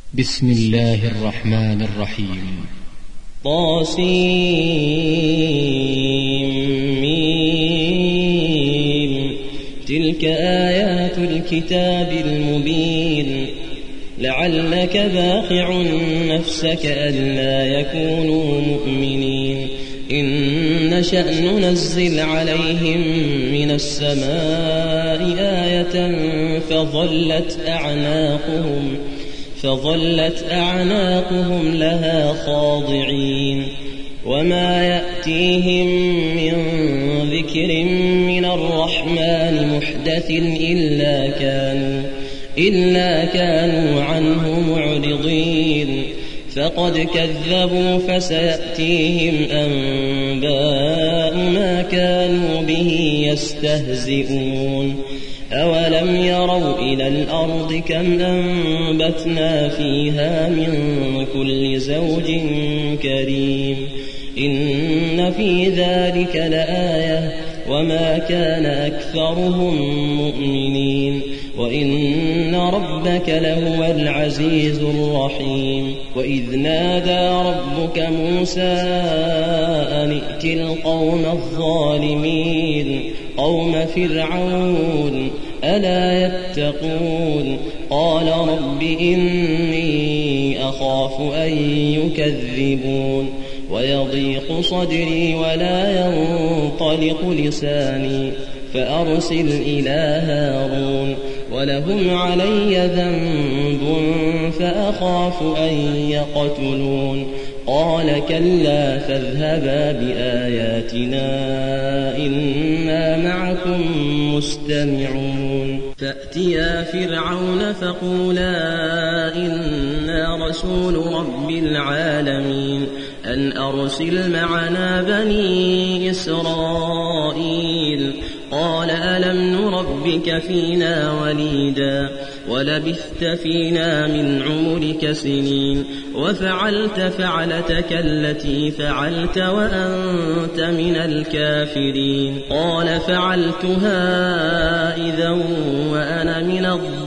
بسم الله الرحمن الرحيم. طاسيم. تلك آيات الكتاب المبين. لعلك باخع نفسك ألا يكونوا مؤمنين. إن نشأ ننزل عليهم من السماء آية فظلت أعناقهم لها خاضعين. وما يأتيهم من ذكر من الرحمن محدث إلا كانوا عنه معرضين. فقد كذبوا فسيأتيهم أنباء ما كانوا به يستهزئون. أولم يروا إلى الأرض كم أنبتنا فيها من كل زوج كريم. إن في ذلك لآية وما كان أكثرهم مؤمنين وإن ربك لهو العزيز الرحيم. وإذ نادى ربك موسى أن ائت القوم الظالمين قوم فرعون ألا يتقون. قال رب إني أخاف أن يكذبون ويضيق صدري ولا ينطلق لساني فأرسل إلى هارون ولهم علي ذنب فأخاف أن يقتلون. قال كلا فاذهبا بآياتنا إنا معكم مستمعون. فأتيا فرعون فقولا إنا رسول رب العالمين أن أرسل معنا بني إسرائيل. قال ألم نربك فينا وليدا ولبثت فينا من عمرك سنين وفعلت فعلتك التي فعلت وأنت من الكافرين. قال فعلتها إذا وأنا من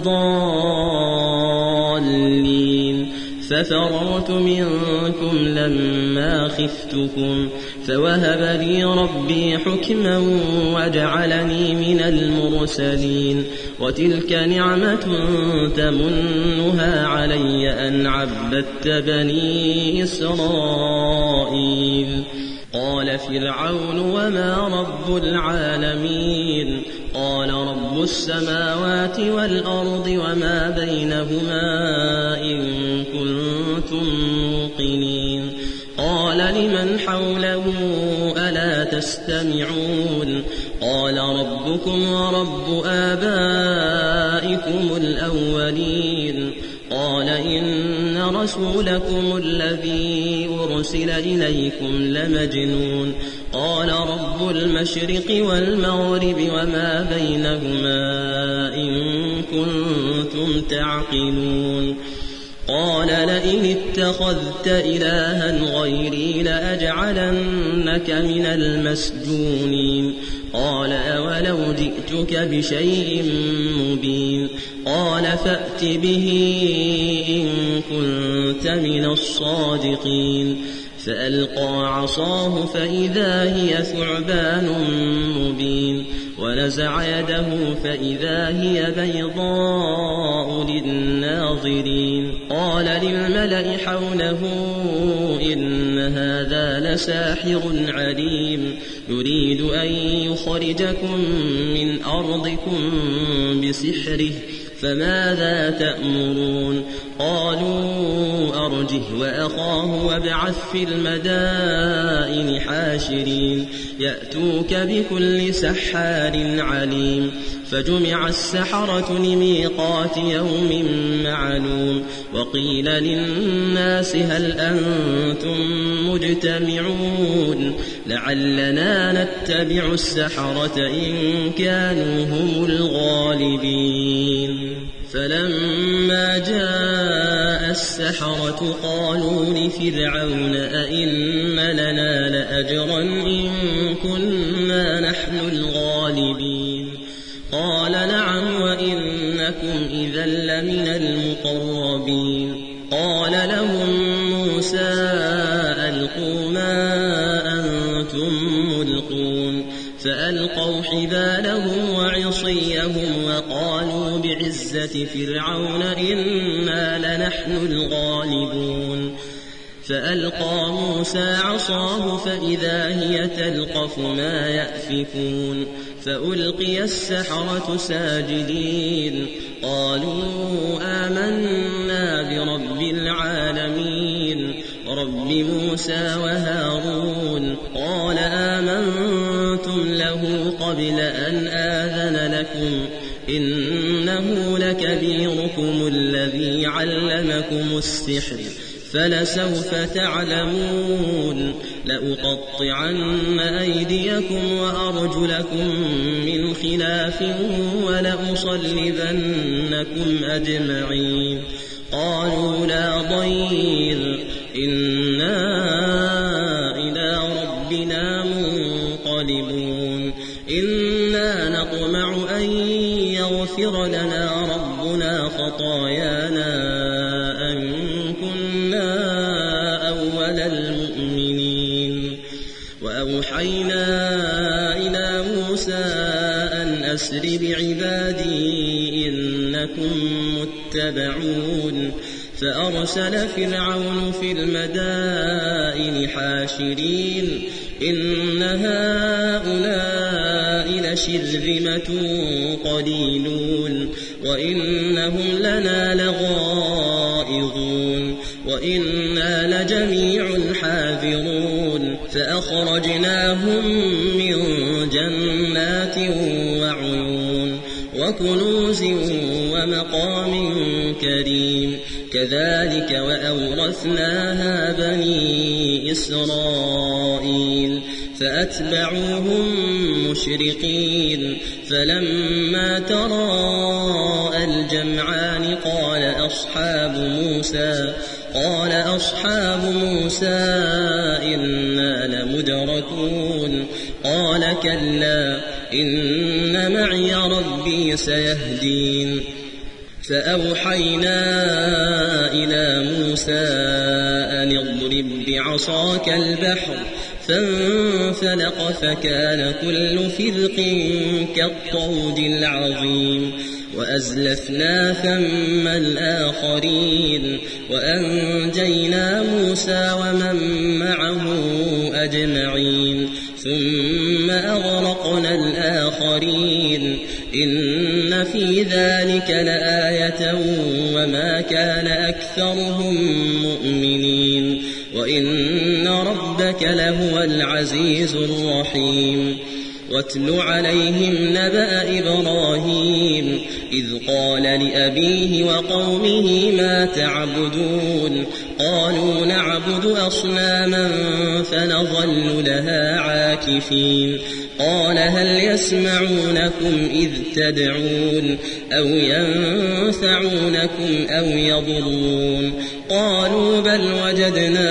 الضالين. ففررت منكم لما خفتكم فوهب لي ربي حكما وجعلني من المرسلين. وتلك نعمة تمنها علي أن عبدت بني إسرائيل. قال فرعون وما رب العالمين. قال رب السماوات والأرض وما بينهما إن كنتم موقنين. قال لمن حوله ألا تستمعون. قال ربكم ورب آبائكم الأولين. قال إن رسولكم الذي أرسل إليكم لمجنون. قال رب المشرق والمغرب وما بينهما إن كنتم تعقلون. قال لئن اتخذت إلها غيري لأجعلنك من المسجونين. قال أولو جئتك بشيء مبين. قال فأت به إن كنت من الصادقين. فألقى عصاه فإذا هي ثعبان مبين ونزع يده فإذا هي بيضاء للناظرين. قال للملأ حوله إن هذا لساحر عليم يريد أن يخرجكم من أرضكم بسحره فماذا تأمرون. قالوا أرجه وأخاه وابعث في المدائن حاشرين يأتوك بكل سحار عليم. فجمع السحرة لميقات يوم معلوم. وقيل للناس هل أنتم مجتمعون لعلنا نتبع السحرة إن كانوا هم الغالبين. فلما جاء السحرة قالوا لفرعون أئن لنا لأجرا إن كنا نحن الغالبين. قال نعم وإن إنكم إذا لمن المقربين قال لهم موسى ألقوا ما أنتم ملقون فألقوا حبالهم وعصيهم وقالوا بعزة فرعون إنا لنحن الغالبون فألقى موسى عصاه فإذا هي تلقف ما يأفكون فألقي السحرة ساجدين قالوا آمنا برب العالمين رب موسى وهارون قال آمنتم له قبل أن آذن لكم إنه لكبيركم الذي علمكم السحر فلسوف تعلمون لأقطعن أيديكم وأرجلكم من خلاف ولأصلبنكم أجمعين قالوا لا ضير إنا إلى ربنا منقلبون إنا نطمع أن يغفر لنا ربنا خطايانا أن كنا أول المؤمنين وأوحينا إلى موسى أن أسر بعبادي إنكم متبعون فأرسل فرعون في المدائن حاشرين إن هؤلاء لشرذمة قليلون وإنهم لنا لغائظون وإنا لجميع حاذرون فأخرجناهم من جنات وعيون وكنوز ومقام كريم كذلك وأورثناها بني إسرائيل فأتبعوهم مشرقين فلما تراءى الجمعان قال أصحاب موسى إنا لمدركون قال كلا إن معي ربي سيهدين فأوحينا إلى موسى أن اضرب بعصاك البحر فانفلق فكان كل فرق كالطود العظيم وأزلفنا ثم الآخرين وأنجينا موسى ومن معه أجمعين ثم أغرقنا الآخرين إن في ذلك لآية وما كان أكثرهم مؤمنين وإن ربك لهو العزيز الرحيم واتل عليهم نبأ إبراهيم إذ قال لأبيه وقومه ما تعبدون قالوا نعبد أصناما فنظل لها عاكفين قال هل يسمعونكم إذ تدعون أو ينفعونكم أو يضرون قالوا بل وجدنا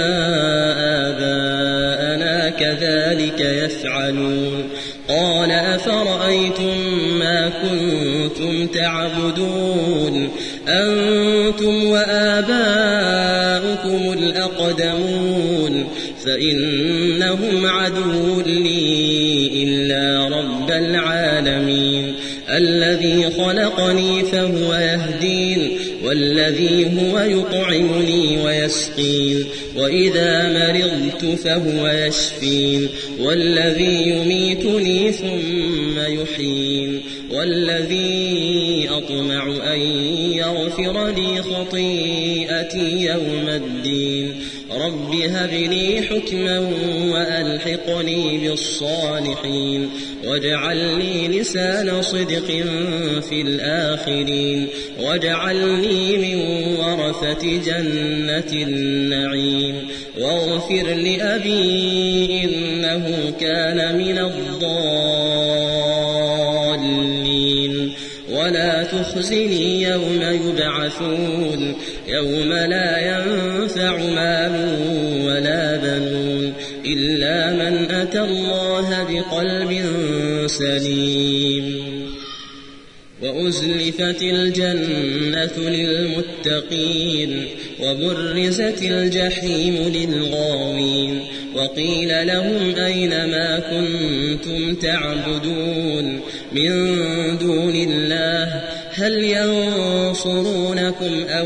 آباءنا كذلك يفعلون قال أفرأيتم ما كنتم تعبدون أنتم وآباؤكم الأقدمون فإنهم عدو لي إلا رب العالمين الذي خلقني فهو يهدين والذي هو يطعمني ويسقين وإذا مرضت فهو يشفين والذي يميتني ثم يحيين والذي أطمع أن يغفر لي خطيئتي يوم الدين رب هب لي حكما وألحقني بالصالحين واجعل لي لسان صدق في الآخرين واجعلني من ورثة جنة النعيم واغفر لأبي إنه كان من الضالين ولا تخزني يوم يبعثون يوم لا ينفع مال ولا بنون إلا من أتى الله بقلب سليم وأزلفت الجنة للمتقين وبرزت الجحيم للغاوين وقيل لهم أين ما كنتم تعبدون من دون الله هل ينصرونكم أو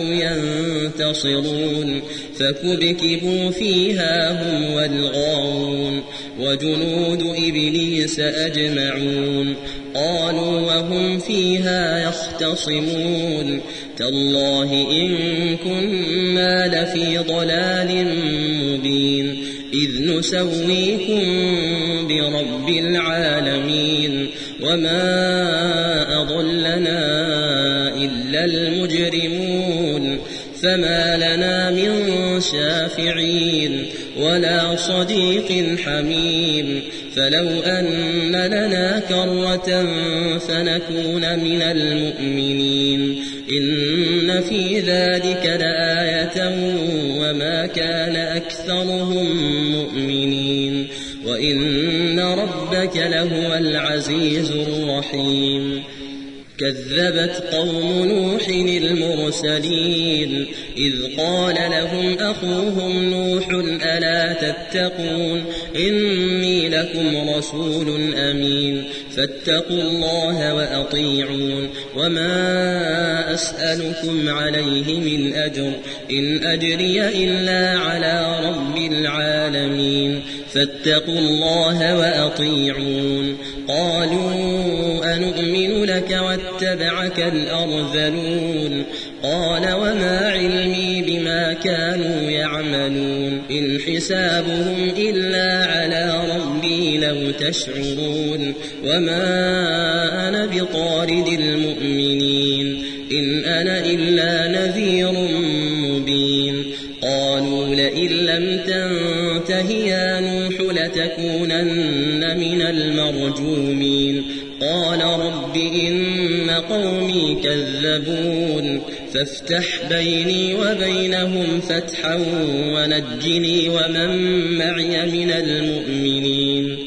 ينتصرون فكبكبوا فيها هم والغاوون وجنود إبليس أجمعون قالوا وهم فيها يختصمون تالله إن كنا لفي ضلال مبين إذ نسويكم برب العالمين وما أضلنا إلا المجرمون فما لنا من شافعين ولا صديق حميم فلو أن لنا كرة فنكون من المؤمنين إن في ذلك لآية وما كان أكثرهم مؤمنين وإن ربك لهو العزيز الرحيم كذبت قوم نوح المرسلين إذ قال لهم أخوهم نوح ألا تتقون إني لكم رسول أمين فاتقوا الله وأطيعون وما أسألكم عليه من أجر إن أجري إلا على رب العالمين فاتقوا الله وأطيعون قالوا أنؤمن لك واتبعك الأرذلون قال وما علمي بما كانوا يعملون إن حسابهم إلا على ربي لو تشعرون وما أنا بطارد المؤمنين إن أنا إلا نذير مبين قالوا لئن لم تنته يا نوح لتكونن من المرجومين قال رب إن قومي كذبون فافتح بيني وبينهم فتحا ونجني ومن معي من المؤمنين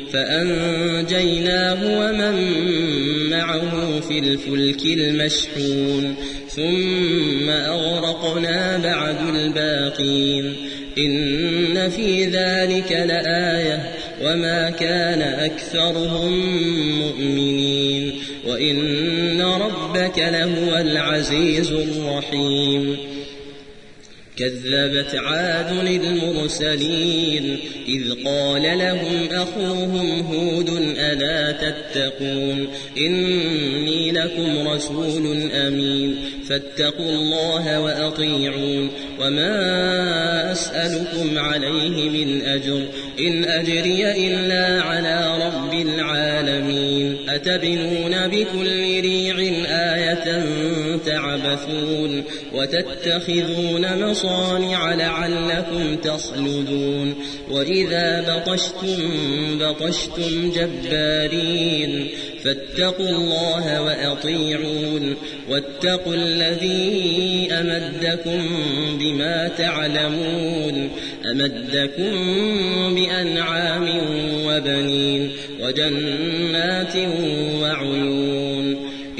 فأنجيناه ومن معه في الفلك المشحون ثم أغرقنا بعد الباقين إن في ذلك لآية وما كان أكثرهم مؤمنين وإن ربك لهو العزيز الرحيم كذبت عاد المرسلين إذ قال لهم أخوهم هود ألا تتقون إني لكم رسول أمين فاتقوا الله وأطيعون وما أسألكم عليه من أجر إن أجري إلا على رب العالمين أتبنون بكل ريع آية تعبثون وتتخذون مصانع لعلكم تخلدون وإذا بطشتم جبارين فاتقوا الله وأطيعون واتقوا الذي أمدكم بما تعلمون أمدكم بأنعام وبنين وجنات وعيون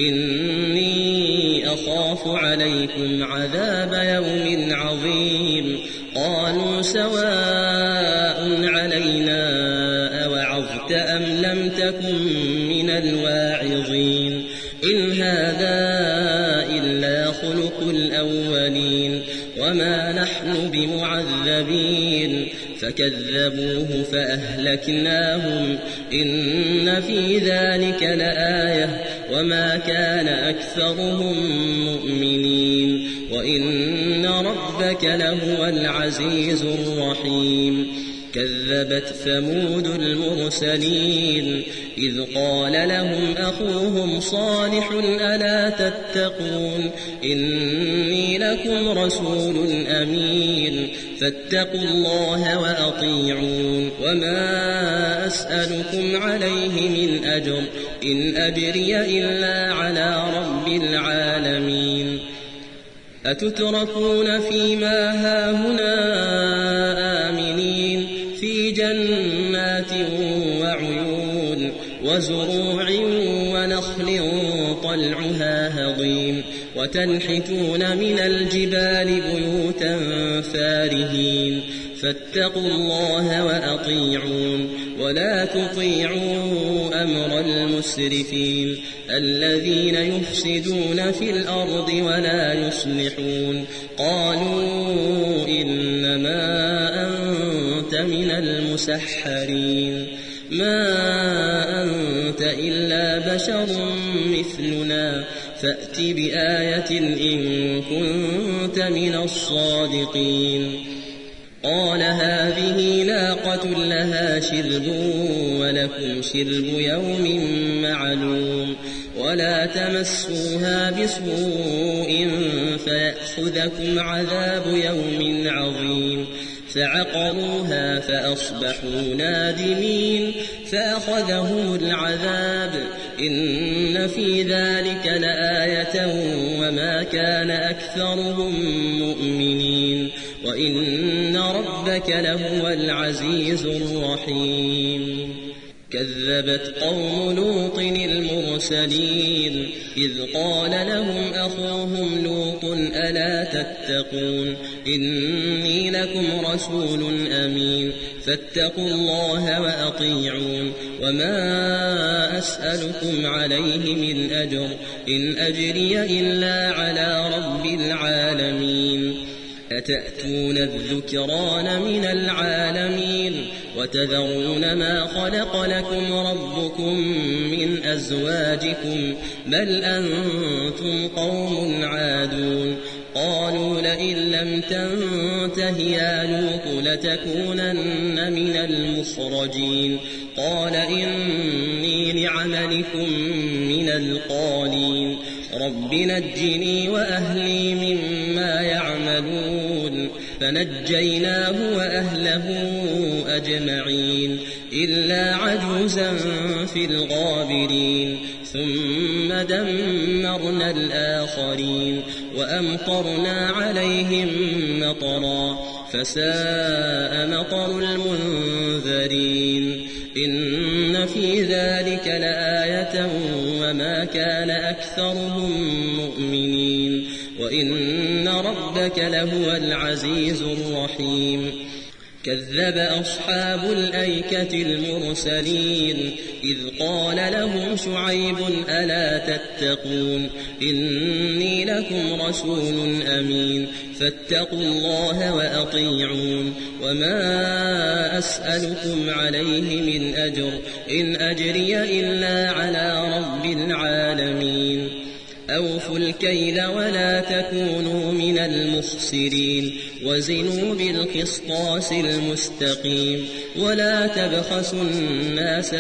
إني أخاف عليكم عذاب يوم عظيم قالوا سواء علينا أوعظت أم لم تكن من الواعظين إن هذا إلا خلق الأولين وما نحن بمعذبين فكذبوه فأهلكناهم إن في ذلك لآية وما كان أكثرهم مؤمنين وإن ربك لهو العزيز الرحيم كذبت ثمود المرسلين إذ قال لهم أخوهم صالح ألا تتقون إني لكم رسول أمين فاتقوا الله وأطيعون وما أسألكم عليه من أجر إن أجري إلا على رب العالمين أتتركون فيما هاهنا آمنين في جنات وعيون وزروع ونخل طلعها هضيم وتنحتون من الجبال بيوتا فارهين فاتقوا الله وأطيعون ولا تطيعوا أمر المسرفين الذين يفسدون في الأرض ولا يصلحون قالوا إنما أنت من المسحرين ما أنت إلا بشر مثلنا فأت بآية إن كنت من الصادقين قال هذه ناقة لها شرب ولكم شرب يوم معلوم ولا تمسوها بسوء فيأخذكم عذاب يوم عظيم فعقروها فأصبحوا نادمين فأخذهم العذاب إن في ذلك لآية وما كان أكثرهم مؤمنين وإن ربك لهو العزيز الرحيم كذبت قوم لوط المرسلين إذ قال لهم أخوهم لوط ألا تتقون إني لكم رسول أمين فاتقوا الله وأطيعون وما أسألكم عليه من أجر إن أجري إلا على رب العالمين أتأتون الذكران من العالمين وتذرون ما خلق لكم ربكم من أزواجكم بل أنتم قوم عادون قالوا لئن لم تنته يا لوط لتكونن من المخرجين قال إني لعملكم من القالين رب نجني وأهلي مما يعملون فنجيناه وأهله أجمعين إلا عجوزا في الغابرين ثم دمرنا الآخرين وأمطرنا عليهم مطرا فساء مطر المنذرين إن في ذلك لآية وما كان أكثرهم مؤمنين وإن ربك لهو العزيز الرحيم كذب أصحاب الأيكة المرسلين إذ قال لهم شعيب ألا تتقون إني لكم رسول أمين فاتقوا الله وأطيعون وما أسألكم عليه من أجر إن أجري إلا على رب العالمين أوفوا الكيل ولا تكونوا من المخسرين وزنوا بالقسطاس المستقيم ولا تبخسوا الناس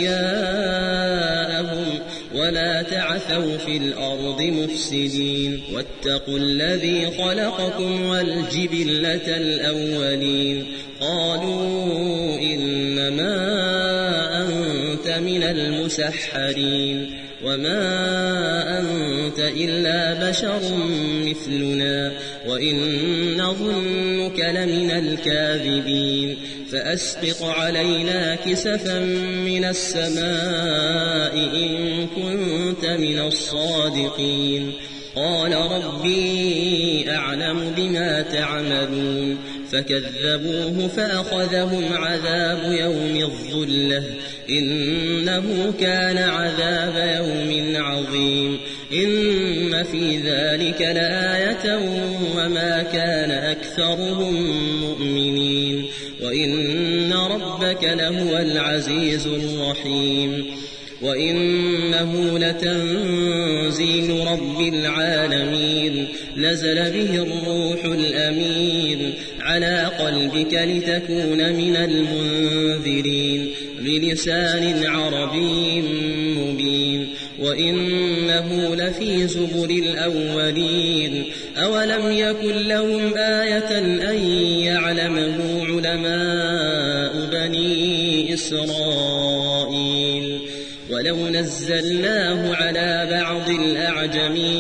أشياءهم ولا تعثوا في الأرض مفسدين واتقوا الذي خلقكم والجبلة الأولين قالوا إنما أنت من المسحرين وما أنت إلا بشر مثلنا وإن نظنك لمن الكاذبين فأسقط علينا كسفا من السماء إن كنت من الصادقين قال ربي أعلم بما تعملون فكذبوه فأخذهم عذاب يوم الظلة إنه كان عذاب يوم عظيم إن في ذلك لآية وما كان أكثرهم مؤمنين وإن ربك لهو العزيز الرحيم وإنه لتنزيل رب العالمين نزل به الروح الأمين على قلبك لتكون من المنذرين بلسان عربي مبين وإنه لفي زبر الأولين أولم يكن لهم آية أن يعلمه علماء بني إسرائيل ولو نزلناه على بعض الأعجمين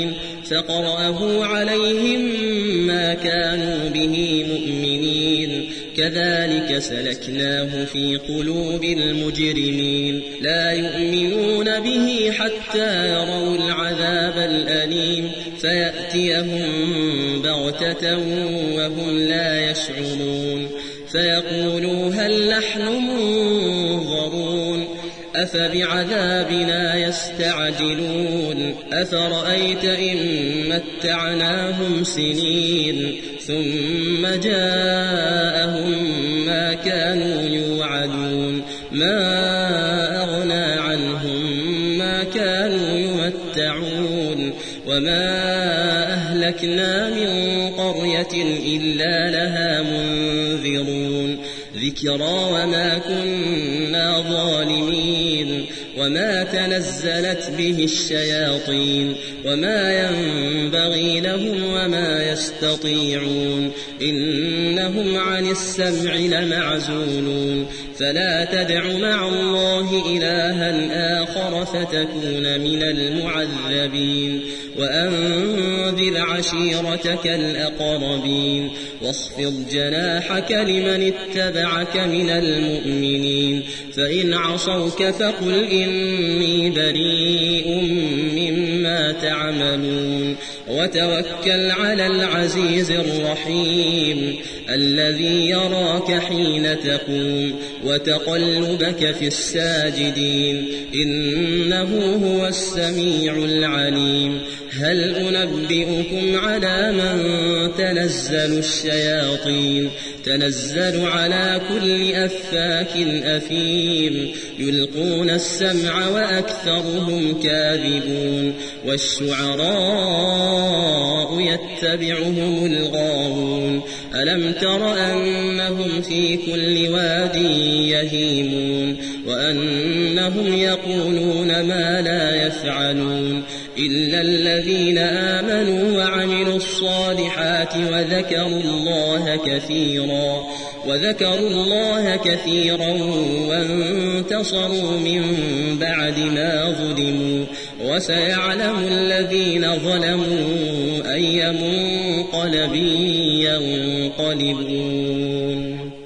فقرأه عليهم ما كانوا به مؤمنين كذلك سلكناه في قلوب المجرمين لا يؤمنون به حتى يروا العذاب الأليم فيأتيهم بغتة وهم لا يشعرون فيقولوا هل نحن منظرون أفبعذابنا يستعجلون أفرأيت إن متعناهم سنين ثم جاءهم ما كانوا يوعدون ما أغنى عنهم ما كانوا يمتعون وما أهلكنا من قرية إلا لها منذرون ذكرى وما كنا ظالمين وما تنزلت به الشياطين وما ينبغي لهم وما يستطيعون إنهم عن السمع لمعزولون فلا تدع مع الله إلها آخر فتكون من المعذبين وأنذر عشيرتك الأقربين واخفض جناحك لمن اتبعك من المؤمنين فإن عصوك فقل إني بريء مما تعملون وتوكل على العزيز الرحيم الذي يراك حين تقوم وتقلبك في الساجدين إنه هو السميع العليم هل أنبئكم على من تنزل الشياطين تنزل على كل أفاك أثيم يلقون السمع وأكثرهم كاذبون والشعراء يتبعهم الغاوون ألم تر أنهم في كل واد يهيمون وأنهم يقولون ما لا يفعلون إلا الذين آمنوا وعملوا الصالحات وذكروا الله كثيرا وانتصروا من بعد ما ظلموا وسيعلم الذين ظلموا أي منقلب ينقلبون